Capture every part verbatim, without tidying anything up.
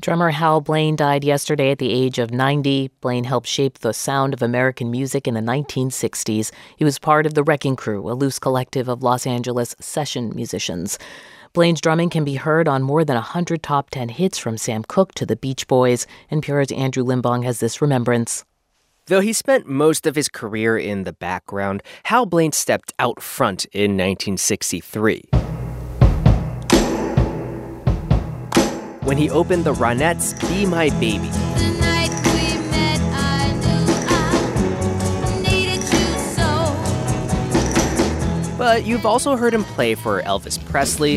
Drummer Hal Blaine died yesterday at the age of ninety. Blaine helped shape the sound of American music in the nineteen sixties. He was part of the Wrecking Crew, a loose collective of Los Angeles session musicians. Blaine's drumming can be heard on more than one hundred top ten hits from Sam Cooke to the Beach Boys. N P R's Andrew Limbong has this remembrance. Though he spent most of his career in the background, Hal Blaine stepped out front in nineteen sixty-three. When he opened the Ronettes' Be My Baby. The night we met, I knew I needed you so. But you've also heard him play for Elvis Presley,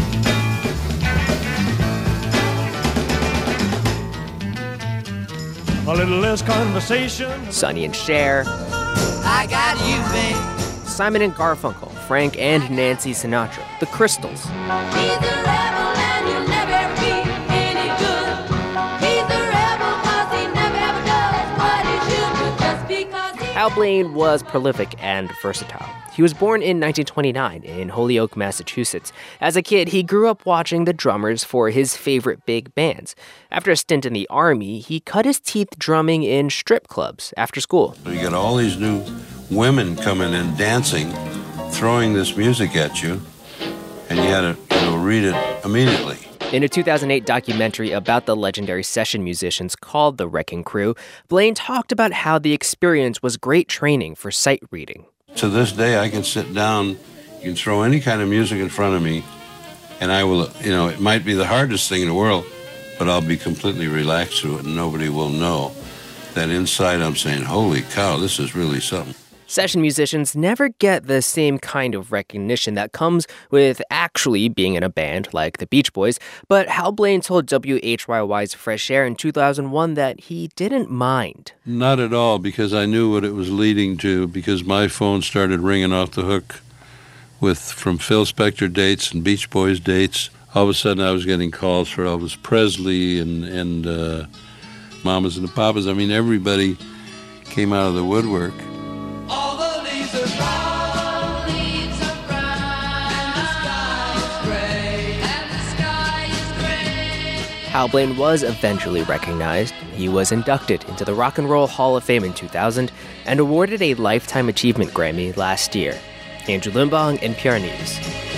A little less conversation. Sonny and Cher, I got you, babe. Simon and Garfunkel, Frank and Nancy Sinatra, The Crystals, He's a rebel and he'll never be any good. He's a rebel cause he never ever does what he should do just because he... Hal Blaine was prolific and versatile. He was born in nineteen twenty-nine in Holyoke, Massachusetts. As a kid, he grew up watching the drummers for his favorite big bands. After a stint in the Army, he cut his teeth drumming in strip clubs after school. You got all these new women coming in, dancing, throwing this music at you, and you had to, you know, read it immediately. In a two thousand eight documentary about the legendary session musicians called The Wrecking Crew, Blaine talked about how the experience was great training for sight reading. To this day, I can sit down, you can throw any kind of music in front of me, and I will, you know, it might be the hardest thing in the world, but I'll be completely relaxed through it, and nobody will know that inside I'm saying, holy cow, this is really something. Session musicians never get the same kind of recognition that comes with actually being in a band like the Beach Boys, but Hal Blaine told W H Y Y's Fresh Air in two thousand one that he didn't mind. Not at all, because I knew what it was leading to, because my phone started ringing off the hook with from Phil Spector dates and Beach Boys dates. All of a sudden I was getting calls for Elvis Presley and, and uh, Mamas and the Papas. I mean, everybody came out of the woodwork. All the leaves are brown, leaves are brown, and the sky is gray, and the sky is gray. Hal Blaine was eventually recognized. He was inducted into the Rock and Roll Hall of Fame in two thousand and awarded a Lifetime Achievement Grammy last year. Andrew Limbong, N P R News.